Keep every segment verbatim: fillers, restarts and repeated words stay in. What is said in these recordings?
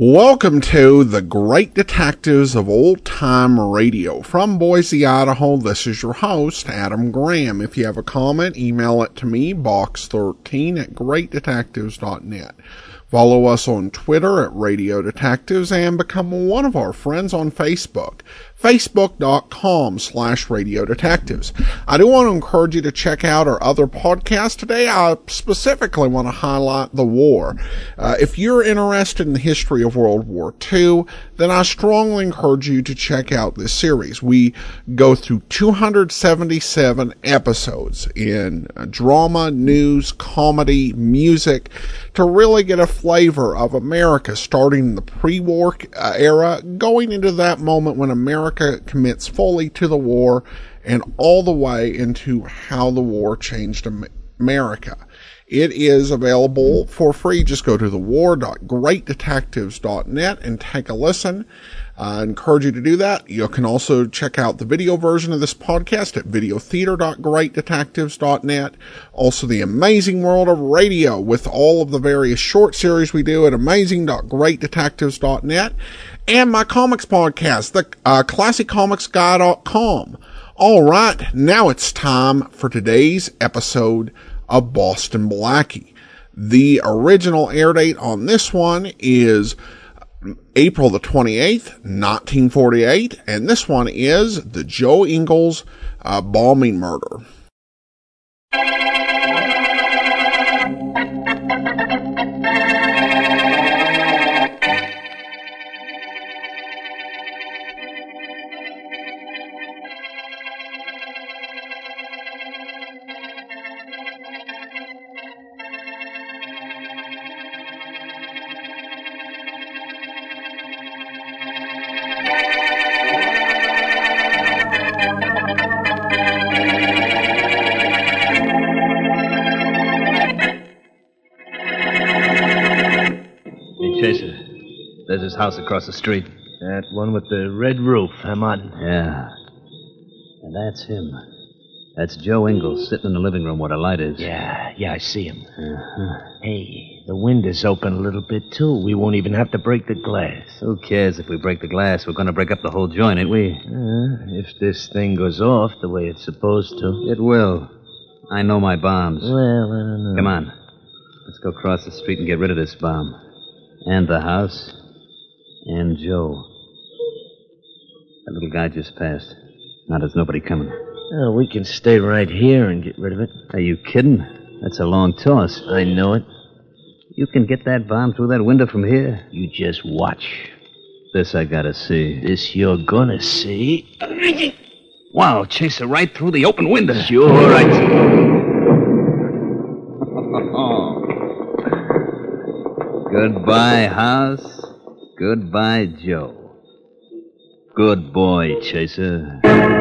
Welcome to the Great Detectives of Old Time Radio. From Boise, Idaho, this is your host, Adam Graham. If you have a comment, email it to me, box thirteen at great detectives dot net. Follow us on Twitter at Radio Detectives and become one of our friends on Facebook, facebook.com slash Radio Detectives. I do want to encourage you to check out our other podcasts. Today, I specifically want to highlight the war. Uh, if you're interested in the history of World War Two, then I strongly encourage you to check out this series. We go through two hundred seventy-seven episodes in uh, drama, news, comedy, music, to really get a flavor of America starting in the pre-war uh, era, going into that moment when America commits fully to the war, and all the way into how the war changed America. It is available for free. Just go to the war dot great detectives dot net and take a listen. I encourage you to do that. You can also check out the video version of this podcast at video theater dot great detectives dot net. Also, the Amazing World of Radio with all of the various short series we do at amazing dot great detectives dot net. And my comics podcast, the uh, classic comics guy dot com. All right, now it's time for today's episode of Boston Blackie. The original air date on this one is April the twenty-eighth, nineteen forty-eight, and this one is the Joe Ingles uh, bombing murder. Chaser, there's his house across the street. That one with the red roof, huh, Martin? Yeah. And that's him. That's Joe Ingles sitting in the living room where the light is. Yeah, yeah, I see him. Uh-huh. Hey, the window's open a little bit, too. We won't even have to break the glass. Who cares if we break the glass? We're going to break up the whole joint, ain't we? Uh, if this thing goes off the way it's supposed to. It will. I know my bombs. Well, I don't know. Come on. Let's go across the street and get rid of this bomb. And the house. And Joe. That little guy just passed. Now there's nobody coming. Oh, we can stay right here and get rid of it. Are you kidding? That's a long toss. I know it. You can get that bomb through that window from here? You just watch. This I gotta see. This you're gonna see. Wow, Chaser, right through the open window. Sure, right. Goodbye, house. Goodbye, Joe. Good boy, Chaser.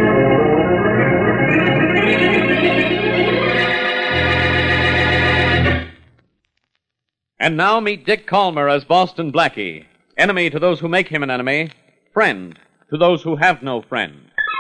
And now meet Dick Calmer as Boston Blackie. Enemy to those who make him an enemy. Friend to those who have no friend.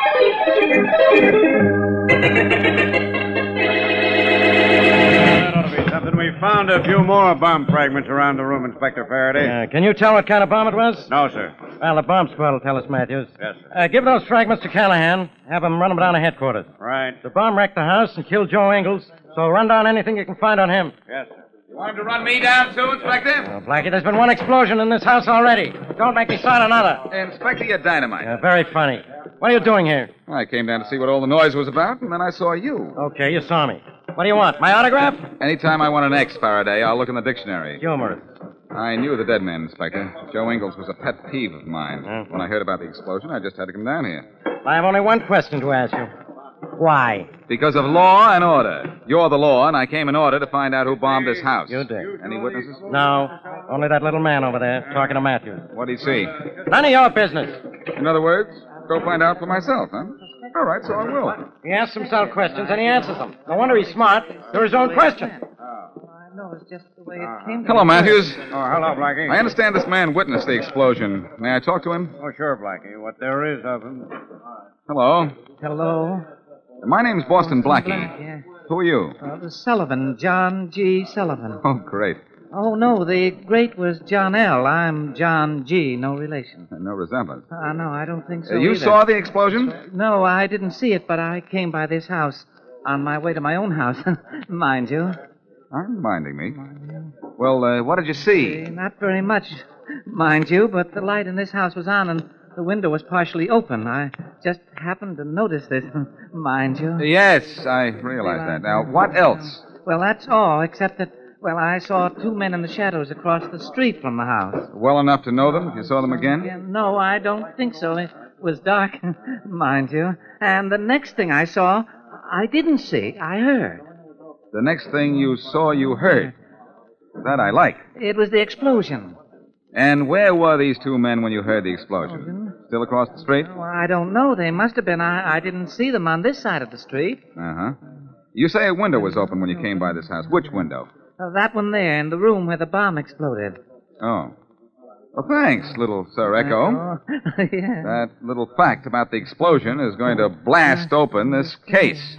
We found a few more bomb fragments around the room, Inspector Faraday. Uh, can you tell what kind of bomb it was? No, sir. Well, the bomb squad will tell us, Matthews. Yes, sir. Uh, give those fragments to Callahan. Have him run them down to headquarters. Right. The bomb wrecked the house and killed Joe Ingles, so run down anything you can find on him. Yes, sir. You want him to run me down, too, Inspector? Oh, Blackie, there's been one explosion in this house already. Don't make me start another. Inspector, you're dynamite. Uh, very funny. What are you doing here? I came down to see what all the noise was about, and then I saw you. Okay, you saw me. What do you want? My autograph? Anytime I want an X, Faraday, I'll look in the dictionary. Humorous. I knew the dead man, Inspector. Joe Ingles was a pet peeve of mine. Uh-huh. When I heard about the explosion, I just had to come down here. I have only one question to ask you. Why? Because of law and order. You're the law, and I came in order to find out who bombed this house. You did. Any witnesses? No. Only that little man over there talking to Matthews. What'd he see? None of your business. In other words, go find out for myself, huh? All right, so I will. He asks himself questions and he answers them. No wonder he's smart. They're his own questions. No, it's just the way it came. Hello, Matthews. Oh, hello, Blackie. I understand this man witnessed the explosion. May I talk to him? Oh, sure, Blackie. What there is of him. Hello. Hello. My name's Boston Blackie. Black, yeah. Who are you? Uh, Sullivan, John G. Sullivan. Oh, great. Oh, no, the great was John L. I'm John G., no relation. No resemblance. Uh, no, I don't think so Uh, you either. saw the explosion? No, I didn't see it, but I came by this house on my way to my own house, mind you. Aren't reminding me. Well, uh, what did you see? Uh, not very much, mind you, but the light in this house was on and the window was partially open. I just happened to notice this, mind you. Yes, I realize that. Now, what else? Well, that's all, except that, well, I saw two men in the shadows across the street from the house. Well enough to know them if you saw them again? Yeah, no, I don't think so. It was dark, mind you. And the next thing I saw, I didn't see, I heard. The next thing you saw, you heard. That I like. It was the explosion. And where were these two men when you heard the explosion? Still across the street? Well, I don't know. They must have been. I, I didn't see them on this side of the street. Uh-huh. You say a window was open when you came by this house. Which window? Uh, that one there, in the room where the bomb exploded. Oh. Well, thanks, little Sir Echo. Oh, yeah. That little fact about the explosion is going to blast open this case.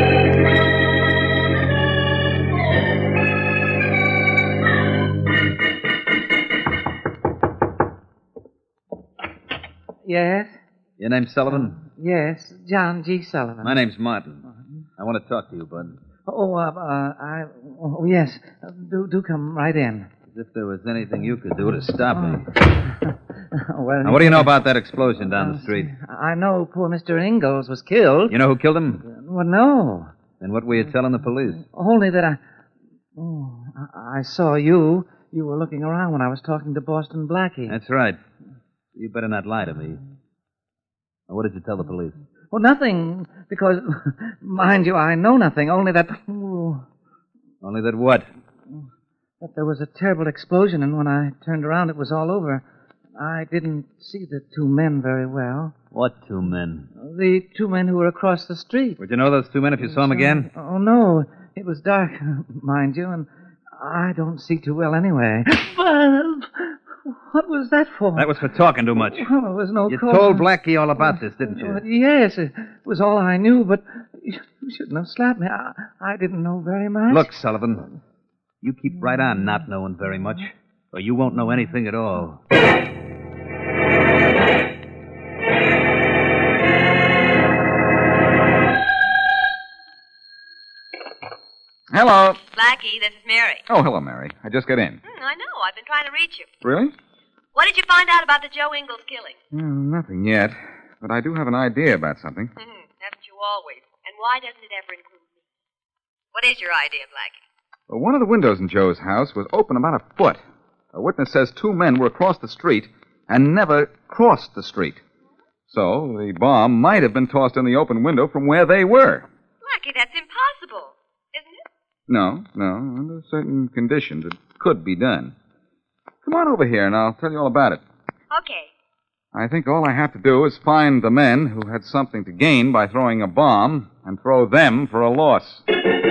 Yes? Your name's Sullivan? Yes, John G. Sullivan. My name's Martin. I want to talk to you, bud. Oh, uh, uh, I... Oh, yes. Uh, do, do come right in. As if there was anything you could do to stop me. Well... Now, what do you know about that explosion down the street? I know poor Mister Ingalls was killed. You know who killed him? Well, no. Then what were you telling the police? Only that I... Oh, I, I saw you. You were looking around when I was talking to Boston Blackie. That's right. You better not lie to me. Now, what did you tell the police? Well, nothing, because, mind you, I know nothing, only that... Oh, Only that what? that there was a terrible explosion, and when I turned around, it was all over. I didn't see the two men very well. What two men? The two men who were across the street. Would you know those two men if you saw them again? Oh, no. It was dark, mind you, and I don't see too well anyway. But what was that for? That was for talking too much. Well, there was no You cause. told Blackie all about this, didn't you? Well, yes, it was all I knew, but you shouldn't have slapped me. I, I didn't know very much. Look, Sullivan, you keep right on not knowing very much, or you won't know anything at all. Hello. Blackie, this is Mary. Oh, hello, Mary. I just got in. Hmm, I know. I've been trying to reach you. Really? What did you find out about the Joe Ingalls killing? Hmm, nothing yet. But I do have an idea about something. Hmm, haven't you always? And why doesn't it ever include me? What is your idea, Blackie? Well, one of the windows in Joe's house was open about a foot. A witness says two men were across the street and never crossed the street. So the bomb might have been tossed in the open window from where they were. Blackie, that's impossible, isn't it? No, no. Under certain conditions, it could be done. Come on over here, and I'll tell you all about it. Okay. I think all I have to do is find the men who had something to gain by throwing a bomb and throw them for a loss.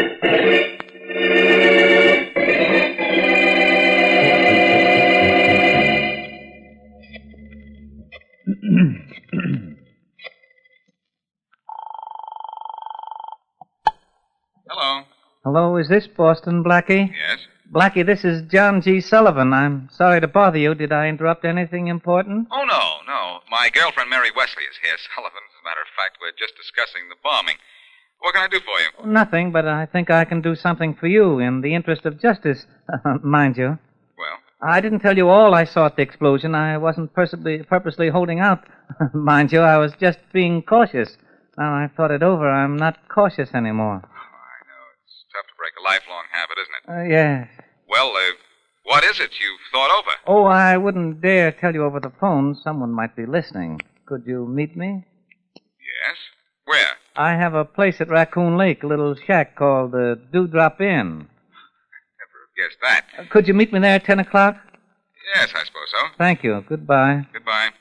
Hello. Hello, is this Boston Blackie? Yes? Blackie, this is John G. Sullivan. I'm sorry to bother you. Did I interrupt anything important? Oh, no, no. My girlfriend Mary Wesley is here, Sullivan. As a matter of fact, we're just discussing the bombing. What can I do for you? Nothing, but I think I can do something for you in the interest of justice, mind you. Well? I didn't tell you all I saw at the explosion. I wasn't purposely, purposely holding out, mind you. I was just being cautious. Now I thought it over. I'm not cautious anymore. Tough to break a lifelong habit, isn't it? Uh, yes. Well, uh, what is it you've thought over? Oh, I wouldn't dare tell you over the phone. Someone might be listening. Could you meet me? Yes? Where? I have a place at Raccoon Lake, a little shack called the uh, Dewdrop Inn. Never guessed that. Uh, could you meet me there at ten o'clock? Yes, I suppose so. Thank you. Goodbye. Goodbye.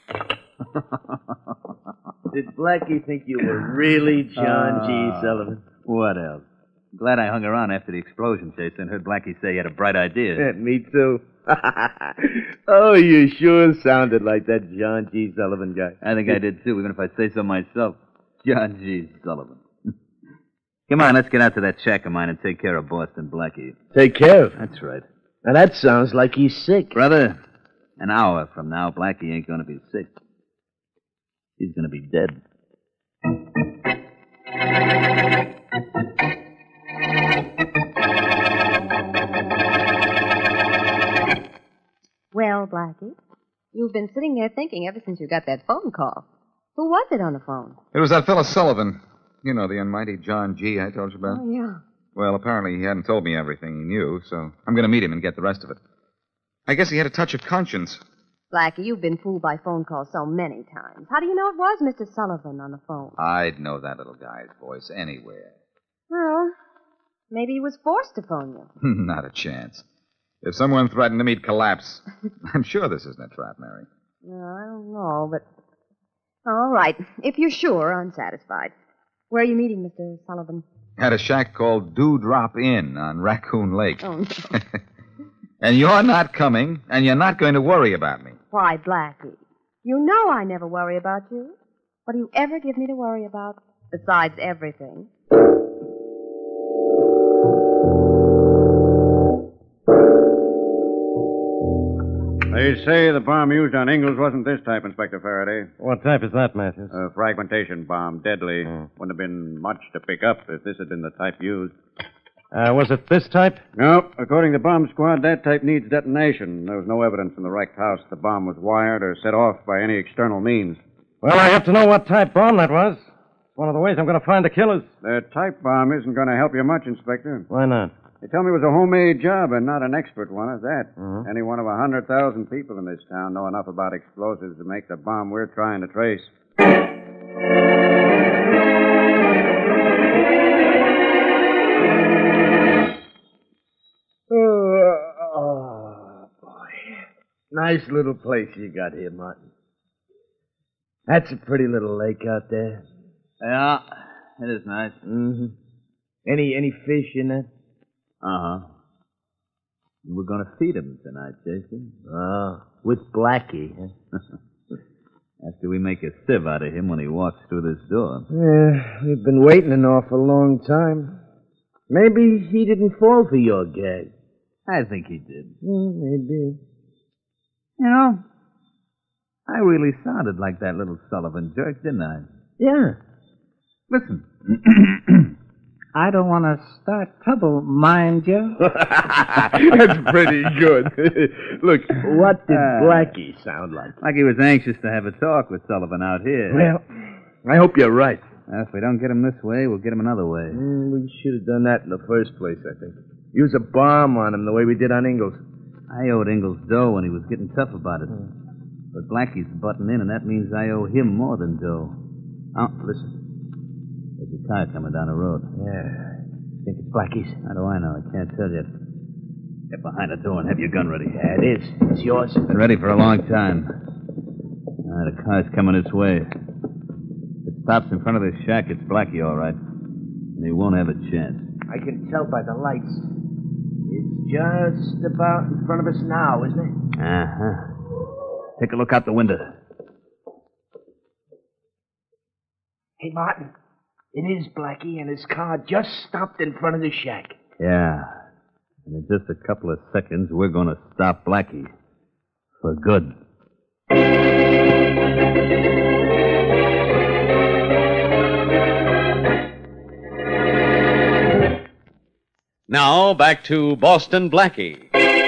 Did Blackie think you were really John G. Uh, Sullivan? What else? Glad I hung around after the explosion, Chase, and heard Blackie say he had a bright idea. Yeah, me too. Oh, you sure sounded like that John G. Sullivan guy. I think I did, too, even if I say so myself. John G. Sullivan. Come on, let's get out to that shack of mine and take care of Boston Blackie. Take care of him. That's right. Now, that sounds like he's sick. Brother, an hour from now, Blackie ain't going to be sick. He's going to be dead. Well, Blackie, you've been sitting there thinking ever since you got that phone call. Who was it on the phone? It was that fellow Sullivan. You know, the unmighty John G. I told you about. Oh, yeah. Well, apparently he hadn't told me everything he knew, so I'm going to meet him and get the rest of it. I guess he had a touch of conscience. Blackie, you've been fooled by phone calls so many times. How do you know it was Mister Sullivan on the phone? I'd know that little guy's voice anywhere. Well, maybe he was forced to phone you. Not a chance. If someone threatened him, he'd collapse. I'm sure this isn't a trap, Mary. No, I don't know, but... All right. If you're sure, I'm satisfied. Where are you meeting, Mister Sullivan? At a shack called Dewdrop Inn on Raccoon Lake. Oh, no. And you're not coming, and you're not going to worry about me. Why, Blackie? You know I never worry about you. What do you ever give me to worry about? Besides everything. They say the bomb used on Ingalls wasn't this type, Inspector Faraday. What type is that, Matthews? A fragmentation bomb, deadly. Mm. Wouldn't have been much to pick up if this had been the type used. Uh, was it this type? No. According to bomb squad, that type needs detonation. There was no evidence in the wrecked house the bomb was wired or set off by any external means. Well, I have to know what type bomb that was. It's one of the ways I'm going to find the killers. The type bomb isn't going to help you much, Inspector. Why not? They tell me it was a homemade job and not an expert one, at that. Mm-hmm. Any one of a hundred thousand people in this town know enough about explosives to make the bomb we're trying to trace. Oh, oh, boy. Nice little place you got here, Martin. That's a pretty little lake out there. Yeah, it is nice. Mm-hmm. Any any fish in it? Uh-huh. We're going to feed him tonight, Jason. Oh, with Blackie. After we make a sieve out of him when he walks through this door. Yeah, we've been waiting an awful long time. Maybe he didn't fall for your gag. I think he did. Mm, maybe. You know, I really sounded like that little Sullivan jerk, didn't I? Yeah. Listen. I don't want to start trouble, mind you. That's pretty good. Look, what did uh, Blackie sound like? Like he was anxious to have a talk with Sullivan out here. Well, I hope you're right. Well, if we don't get him this way, we'll get him another way. Mm, we should have done that in the first place, I think. Use a bomb on him the way we did on Ingalls. I owed Ingalls dough when he was getting tough about it. Mm. But Blackie's butting in, and that means I owe him more than dough. Oh, listen. There's a car coming down the road. Yeah. Think it's Blackie's? How do I know? I can't tell yet. Get behind the door and have your gun ready. Yeah, it is. It's yours. Been ready for a long time. Ah, the car's coming this way. If it stops in front of this shack, it's Blackie, all right. And he won't have a chance. I can tell by the lights. It's just about in front of us now, isn't it? Uh-huh. Take a look out the window. Hey, Martin. It is Blackie, and his car just stopped in front of the shack. Yeah. And in just a couple of seconds, we're going to stop Blackie. For good. Now, back to Boston Blackie.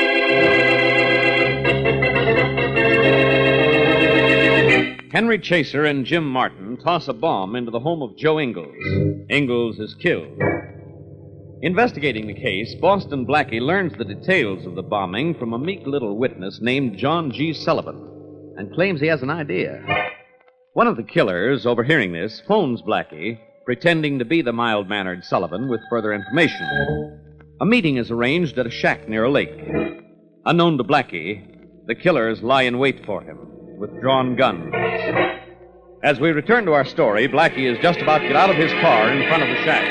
Henry Chaser and Jim Martin toss a bomb into the home of Joe Ingalls. Ingalls is killed. Investigating the case, Boston Blackie learns the details of the bombing from a meek little witness named John G. Sullivan and claims he has an idea. One of the killers, overhearing this, phones Blackie, pretending to be the mild-mannered Sullivan with further information. A meeting is arranged at a shack near a lake. Unknown to Blackie, the killers lie in wait for him with drawn guns. As we return to our story, Blackie is just about to get out of his car in front of the shack.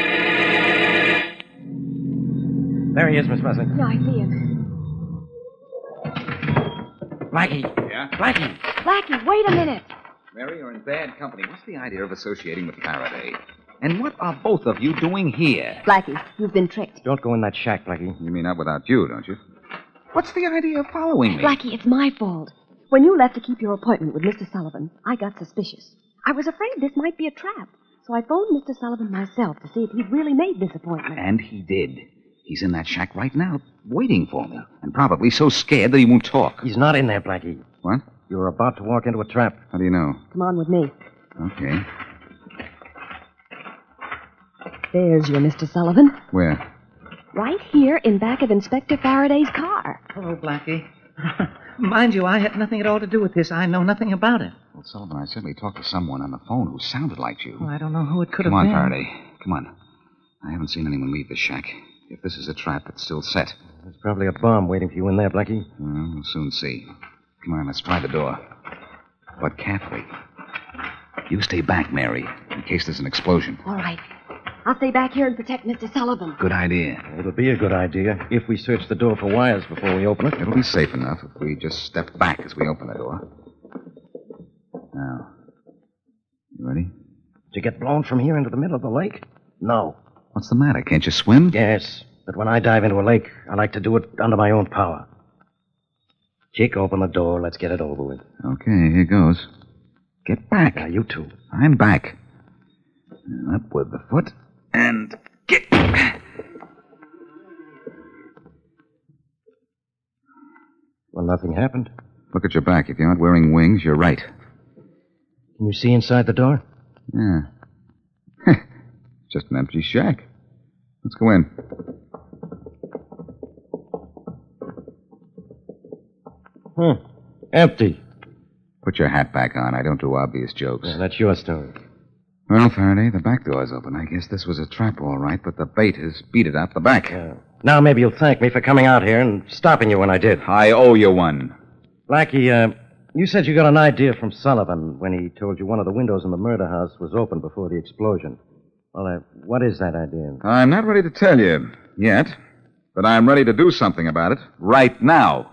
There he is, Miss Muzzin. Yeah, I see him. Blackie. Yeah? Blackie. Blackie, wait a minute. Mary, you're in bad company. What's the idea of associating with Faraday? And what are both of you doing here? Blackie, you've been tricked. Don't go in that shack, Blackie. You mean not without you, don't you? What's the idea of following me? Blackie, it's my fault. When you left to keep your appointment with Mister Sullivan, I got suspicious. I was afraid this might be a trap. So I phoned Mister Sullivan myself to see if he'd really made this appointment. And he did. He's in that shack right now, waiting for me. And probably so scared that he won't talk. He's not in there, Blackie. What? You're about to walk into a trap. How do you know? Come on with me. Okay. There's your Mister Sullivan. Where? Right here in back of Inspector Faraday's car. Hello, Blackie. Mind you, I had nothing at all to do with this. I know nothing about it. Well, Sullivan, I certainly talked to someone on the phone who sounded like you. Well, I don't know who it could Come have on, been. Faraday. Come on. I haven't seen anyone leave the shack. If this is a trap, it's still set. There's probably a bomb waiting for you in there, Blackie. Well, we'll soon see. Come on, let's try the door. But carefully. You stay back, Mary, in case there's an explosion. All right. I'll stay back here and protect Mister Sullivan. Good idea. It'll be a good idea if we search the door for wires before we open it. It'll be safe enough if we just step back as we open the door. Now, you ready? Did you get blown from here into the middle of the lake? No. What's the matter? Can't you swim? Yes, but when I dive into a lake, I like to do it under my own power. Chick, open the door. Let's get it over with. Okay, here goes. Get back. Now, you two. I'm back. Up with the foot and get. Well, nothing happened. Look at your back. If you aren't wearing wings, you're right. Can you see inside the door? Yeah. Just an empty shack. Let's go in. Hmm. Empty. Put your hat back on. I don't do obvious jokes. Yeah, that's your story. Well, Faraday, the back door's open. I guess this was a trap, all right, but the bait has beat it out the back. Yeah. Now maybe you'll thank me for coming out here and stopping you when I did. I owe you one. Blackie, uh, you said you got an idea from Sullivan when he told you one of the windows in the murder house was open before the explosion. Well, uh, what is that idea? I'm not ready to tell you yet, but I'm ready to do something about it right now.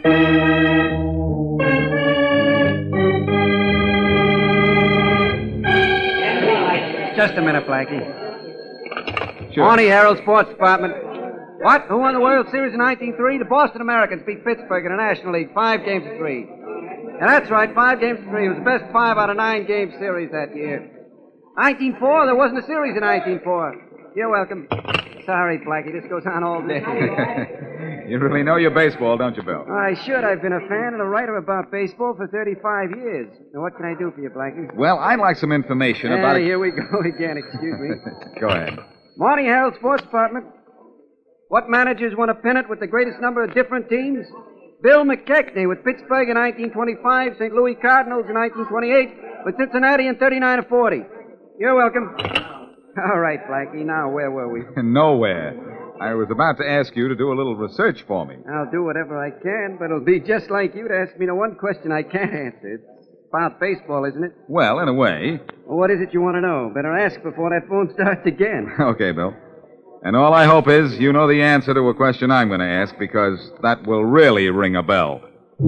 Just a minute, Blackie. Sure. Morning, Herald Sports Department. What? Who won the World Series in nineteen oh three? The Boston Americans beat Pittsburgh in the National League five games to three. And that's right, five games to three. It was the best five out of nine game series that year. nineteen oh four, there wasn't a series in nineteen oh four. You're welcome. Sorry, Blackie, this goes on all day. You really know your baseball, don't you, Bill? I should. I've been a fan and a writer about baseball for thirty-five years. Now, what can I do for you, Blackie? Well, I'd like some information Ah, about... here we go again. Excuse me. Go ahead. Morning, Herald Sports Department. What managers won a pennant with the greatest number of different teams? Bill McKechnie with Pittsburgh in nineteen twenty-five, Saint Louis Cardinals in nineteen twenty-eight, with Cincinnati in thirty-nine or forty. You're welcome. All right, Blackie. Now, where were we? Nowhere. I was about to ask you to do a little research for me. I'll do whatever I can, but it'll be just like you to ask me the one question I can't answer. It's about baseball, isn't it? Well, in a way. Well, what is it you want to know? Better ask before that phone starts again. Okay, Bill. And all I hope is you know the answer to a question I'm going to ask, because that will really ring a bell.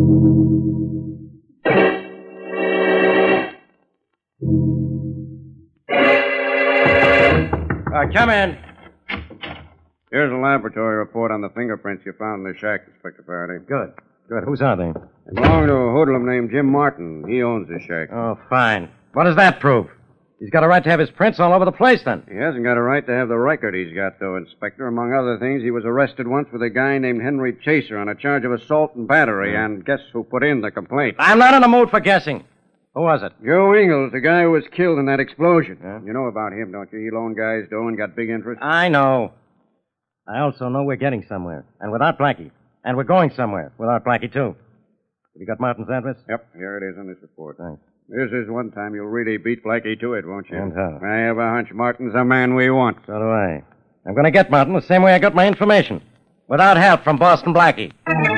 Uh, come in. Here's a laboratory report on the fingerprints you found in the shack, Inspector Faraday. Good. Good. Whose are they? They belong to a hoodlum named Jim Martin. He owns the shack. Oh, fine. What does that prove? He's got a right to have his prints all over the place, then. He hasn't got a right to have the record he's got, though, Inspector. Among other things, he was arrested once with a guy named Henry Chaser on a charge of assault and battery, Mm. and guess who put in the complaint? I'm not in the mood for guessing. Who was it? Joe Ingles, the guy who was killed in that explosion. Yeah. You know about him, don't you? He loaned guys dough and got big interest. I know. I also know we're getting somewhere, and without Blackie. And we're going somewhere without Blackie, too. Have you got Martin's address? Yep, here it is on this report. Thanks. This is one time you'll really beat Blackie to it, won't you? And how? I have a hunch Martin's the man we want. So do I. I'm going to get Martin the same way I got my information. Without help from Boston Blackie.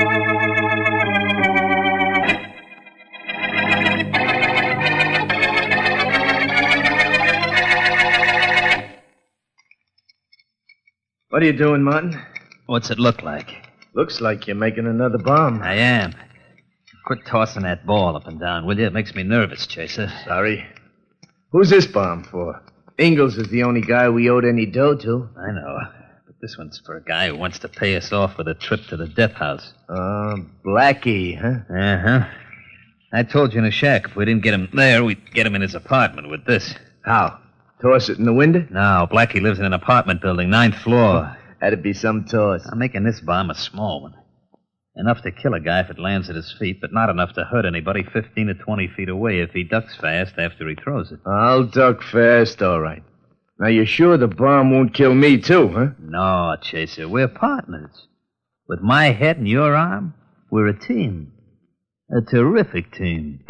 What are you doing, Martin? What's it look like? Looks like you're making another bomb. I am. Quit tossing that ball up and down, will you? It makes me nervous, Chaser. Sorry. Who's this bomb for? Ingalls is the only guy we owed any dough to. I know. But This one's for a guy who wants to pay us off with a trip to the death house. Uh, Blackie, huh? Uh-huh. I told you in a shack if we didn't get him there, we'd get him in his apartment with this. How? Toss it in the window? No, Blackie lives in an apartment building, ninth floor. That'd be some toss. I'm making this bomb a small one. Enough to kill a guy if it lands at his feet, but not enough to hurt anybody fifteen to twenty feet away if he ducks fast after he throws it. I'll duck fast, all right. Now, you're sure the bomb won't kill me, too, huh? No, Chaser, we're partners. With my head and your arm, we're a team. A terrific team.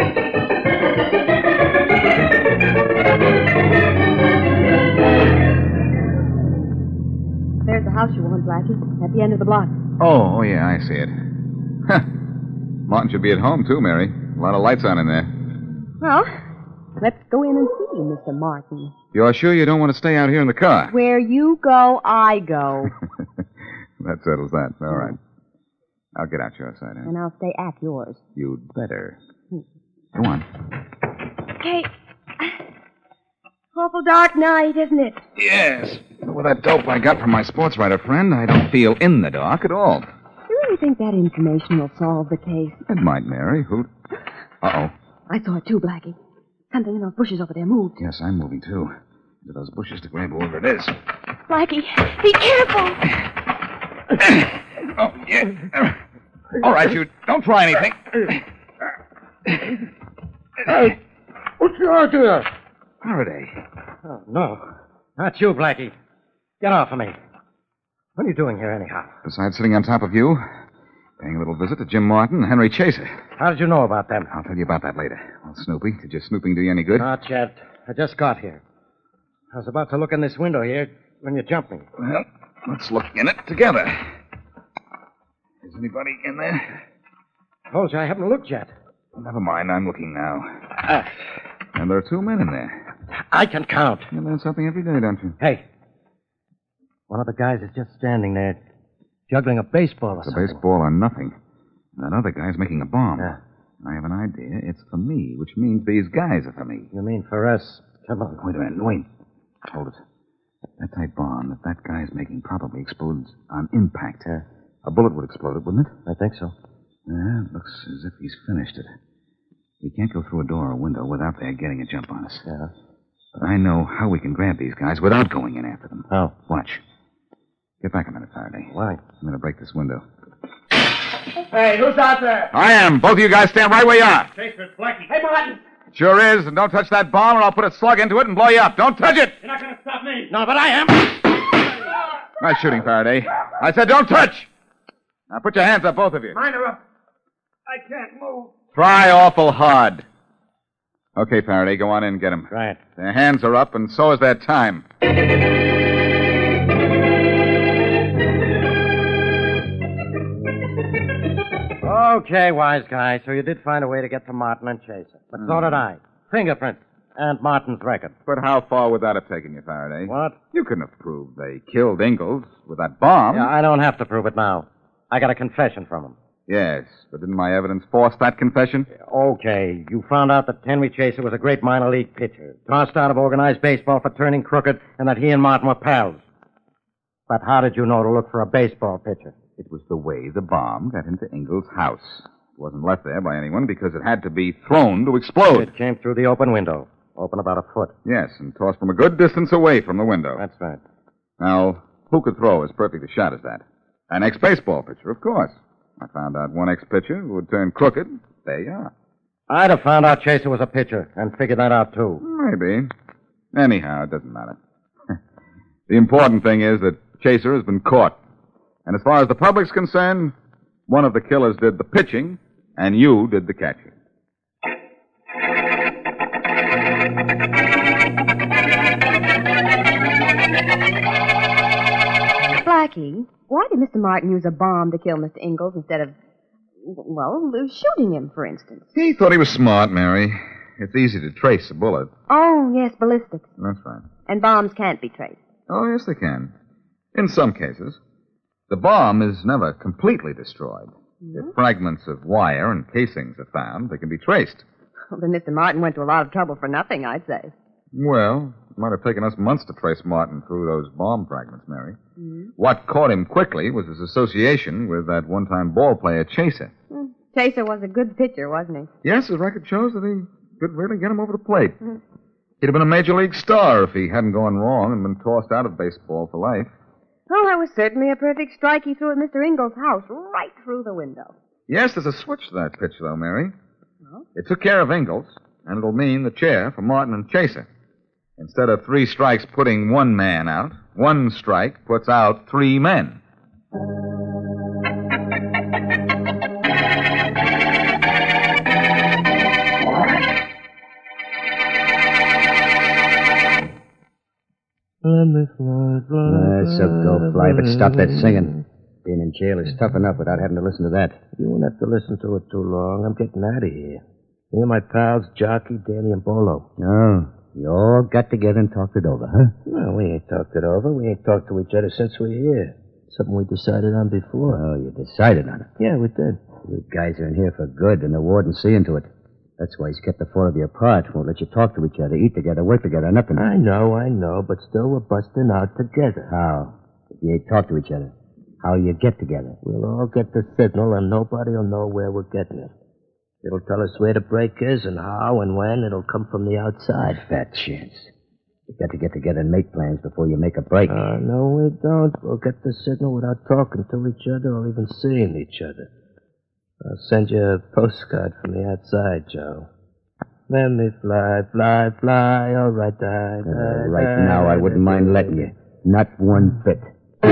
There's the house you want, Blackie, at the end of the block. Oh, oh, yeah, I see it. Huh. Martin should be at home, too, Mary. A lot of lights on in there. Well, let's go in and see, Mister Martin. You're sure you don't want to stay out here in the car? Where you go, I go. That settles that. All right. I'll get out your side, huh? And I'll stay at yours. You'd better. Go on. Okay. Awful dark night, isn't it? Yes. But with that dope I got from my sports writer friend, I don't feel in the dark at all. You really think that information will solve the case? It might, Mary. Who? Uh-oh. I saw it too, Blackie. Something in those bushes over there moved. Yes, I'm moving, too. Into those bushes to grab whoever it is. Blackie, be careful. Oh, yeah. All right, you don't try anything. Hey, what's the idea? Faraday. Oh, no. Not you, Blackie. Get off of me. What are you doing here, anyhow? Besides sitting on top of you, paying a little visit to Jim Martin and Henry Chaser. How did you know about them? I'll tell you about that later. Well, Snoopy, did your snooping do you any good? Not yet. I just got here. I was about to look in this window here when you jumped me. Well, let's look in it together. Is anybody in there? Told you I haven't looked yet. Never mind, I'm looking now. Uh, And there are two men in there. I can count. You learn something every day, don't you? Hey. One of the guys is just standing there, juggling a baseball or It's a something. baseball or nothing. And that other guy's making a bomb. Yeah. I have an idea. It's for me, which means these guys are for me. You mean for us? Come on. Wait a minute. Wait. Hold it. That type bomb that that guy's making probably explodes on impact. Yeah. A bullet would explode it, wouldn't it? I think so. Yeah, it looks as if he's finished it. We can't go through a door or window without their getting a jump on us. Yeah. But I know how we can grab these guys without going in after them. How? Watch. Get back a minute, Faraday. Why? I'm going to break this window. Hey, who's out there? I am. Both of you guys stand right where you are. Chaser, it's Blackie. Hey, Martin. It sure is. And don't touch that bomb or I'll put a slug into it and blow you up. Don't touch it. You're not going to stop me. No, but I am. Nice shooting, Faraday. I said don't touch. Now put your hands up, both of you. Mine are up. I can't move. Try awful hard. Okay, Faraday, go on in and get them. Right. Their hands are up, and so is their time. Okay, wise guy. So you did find a way to get to Martin and Chaser. But so did I. Fingerprints. And Martin's record. But how far would that have taken you, Faraday? What? You couldn't have proved they killed Ingalls with that bomb. Yeah, I don't have to prove it now. I got a confession from him. Yes, but didn't my evidence force that confession? Okay, you found out that Henry Chaser was a great minor league pitcher, tossed out of organized baseball for turning crooked, and that he and Martin were pals. But how did you know to look for a baseball pitcher? It was the way the bomb got into Ingalls' house. It wasn't left there by anyone because it had to be thrown to explode. It came through the open window, open about a foot. Yes, and tossed from a good distance away from the window. That's right. Now, who could throw as perfect a shot as that? An ex-baseball pitcher, of course. I found out one ex-pitcher who would turn crooked. There you are. I'd have found out Chaser was a pitcher and figured that out, too. Maybe. Anyhow, it doesn't matter. The important thing is that Chaser has been caught. And as far as the public's concerned, one of the killers did the pitching, and you did the catching. Blackie, why did Mister Martin use a bomb to kill Mister Ingalls instead of, well, shooting him, for instance? He thought he was smart, Mary. It's easy to trace a bullet. Oh, yes, ballistics. That's right. And bombs can't be traced. Oh, yes, they can. In some cases. The bomb is never completely destroyed. Mm-hmm. If fragments of wire and casings are found, they can be traced. Well, then Mister Martin went to a lot of trouble for nothing, I'd say. Well, might have taken us months to trace Martin through those bomb fragments, Mary. Mm-hmm. What caught him quickly was his association with that one-time ball player, Chaser. Mm. Chaser was a good pitcher, wasn't he? Yes, his record shows that he could really get him over the plate. Mm-hmm. He'd have been a major league star if he hadn't gone wrong and been tossed out of baseball for life. Well, that was certainly a perfect strike he threw at Mister Ingalls' house, right through the window. Yes, there's a switch to that pitch, though, Mary. Oh? It took care of Ingalls, and it'll mean the chair for Martin and Chaser. Instead of three strikes putting one man out, one strike puts out three men. That's up, go fly, but stop that singing. Being in jail is tough enough without having to listen to that. You won't have to listen to it too long. I'm getting out of here. Me and my pals, Jockey, Danny, and Bolo. Oh, you all got together and talked it over, huh? No, we ain't talked it over. We ain't talked to each other since we're here. Something we decided on before. Oh, you decided on it? Yeah, we did. You guys are in here for good, and the warden's seeing to it. That's why he's kept the four of you apart. Won't let you talk to each other, eat together, work together, nothing. I know, I know, but still we're busting out together. How? If you ain't talk to each other, how'll you get together? We'll all get the signal, and nobody will know where we're getting it. It'll tell us where the break is and how and when. It'll come from the outside. Fat chance. You got to get together and make plans before you make a break. Uh, no, we don't. We'll get the signal without talking to each other or even seeing each other. I'll send you a postcard from the outside, Joe. Let me fly, fly, fly, all right, die, die, uh, Right die, now, I wouldn't die, mind die, letting you. Not one bit.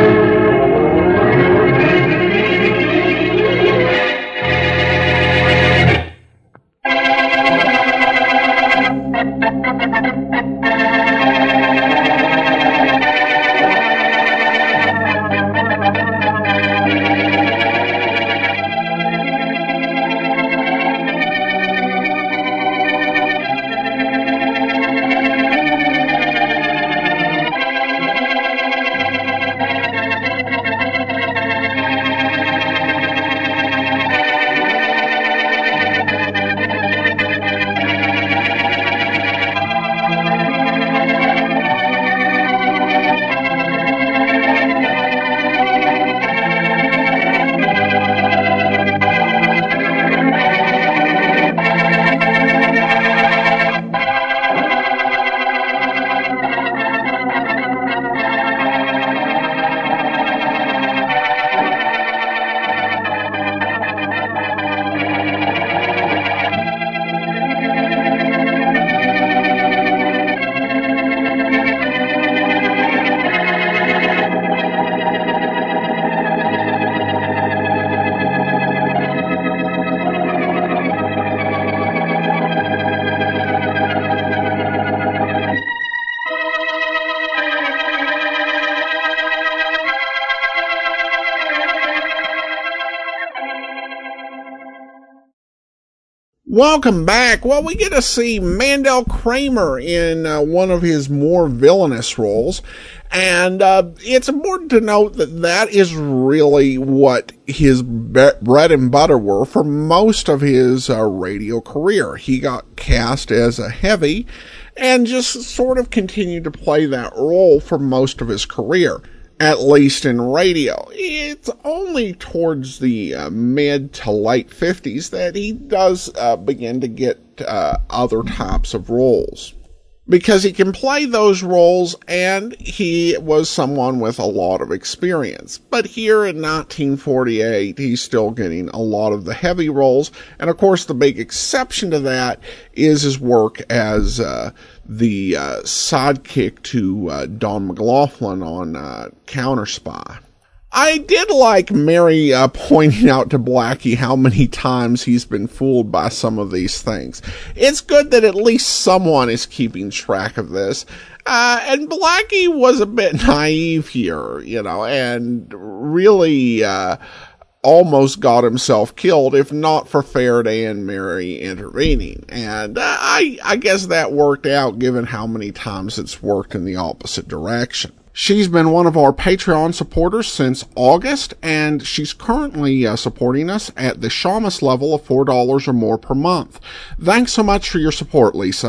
Welcome back. Well, we get to see Mandel Kramer in uh, one of his more villainous roles. And uh, it's important to note that that is really what his be- bread and butter were for most of his uh, radio career. He got cast as a heavy and just sort of continued to play that role for most of his career, at least in radio. It's only towards the uh, mid to late fifties that he does uh, begin to get uh, other types of roles, because he can play those roles and he was someone with a lot of experience. But here in nineteen forty-eight, he's still getting a lot of the heavy roles. And of course, the big exception to that is his work as uh, the uh, sidekick to uh, Don McLaughlin on uh, Counter Spy. I did like Mary uh, pointing out to Blackie how many times he's been fooled by some of these things. It's good that at least someone is keeping track of this. Uh, and Blackie was a bit naive here, you know, and really uh, almost got himself killed, if not for Faraday and Mary intervening. And uh, I, I guess that worked out, given how many times it's worked in the opposite direction. She's been one of our Patreon supporters since August, and she's currently uh, supporting us at the Shamus level of four dollars or more per month. Thanks so much for your support, Lisa.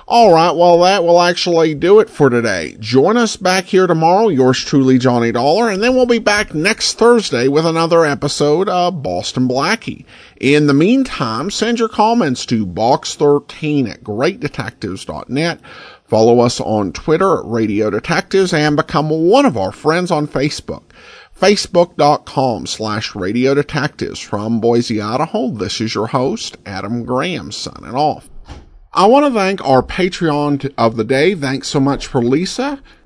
All right, well, that will actually do it for today. Join us back here tomorrow, yours truly, Johnny Dollar, and then we'll be back next Thursday with another episode of Boston Blackie. In the meantime, send your comments to box thirteen at great detectives dot net. Follow us on Twitter at Radio Detectives and become one of our friends on Facebook. Facebook.com slash Radio Detectives. From Boise, Idaho, this is your host, Adam Graham, signing off. I want to thank our Patreon of the day. Thanks so much for Lisa,